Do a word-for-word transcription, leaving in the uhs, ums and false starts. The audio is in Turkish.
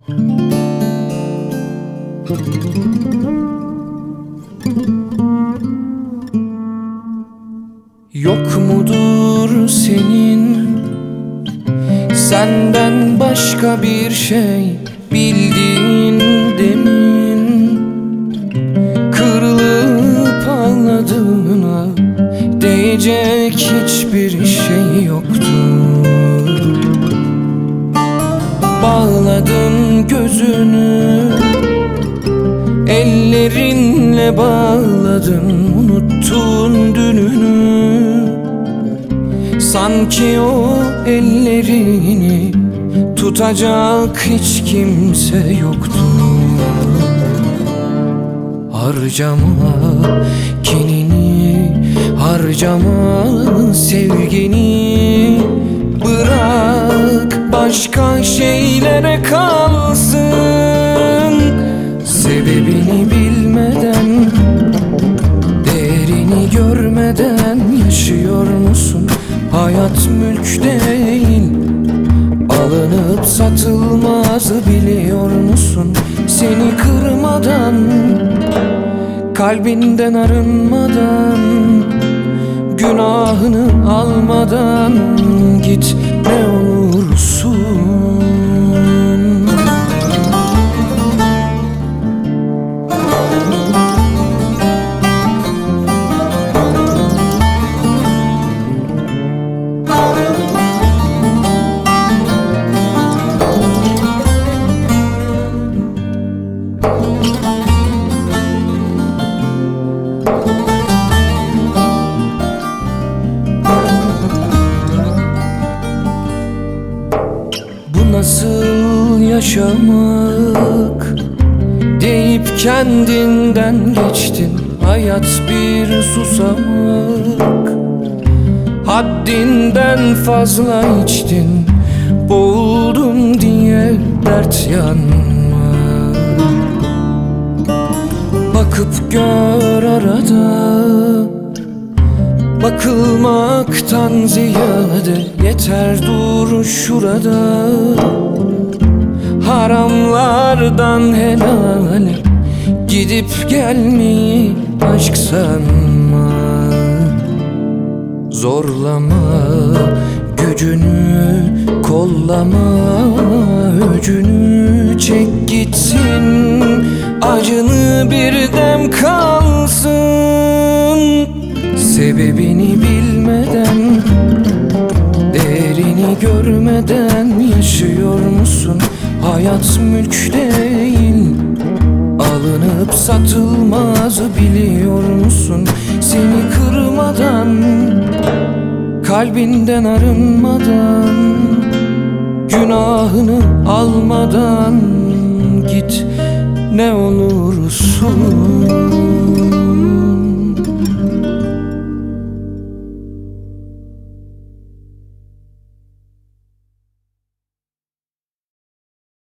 Yok mudur senin senden başka bir şey bildiğin demin? Kırılıp ağladığına değecek hiçbir şey yoktu. Bağladın gözünü, ellerinle bağladın, unuttun dününü. Sanki o ellerini tutacak hiç kimse yoktu. Harcama kinini, harcama sevgini. Bırak başka şeylere kalsın. Sebebini bilmeden, değerini görmeden yaşıyor musun? Hayat mülk değil, alınıp satılmaz biliyor musun? Seni kırmadan, kalbinden arınmadan, günahını almadan git ne olursun. Nasıl yaşamak deyip kendinden geçtin. Hayat bir susamak, haddinden fazla içtin. Boğuldum diye dert yanma. Bakıp gör arada, bakılmaktan ziyade yeter dur şurada. Haramlardan helale gidip gelmeyi aşk sanma. Zorlama gücünü, kollama öcünü. Çek gitsin acını bir dem kalsın. Sebebini bilmeden, değerini görmeden yaşıyor musun? Hayat mülk değil, alınıp satılmaz biliyor musun? Seni kırmadan, kalbinden arınmadan, günahını almadan git ne olursun.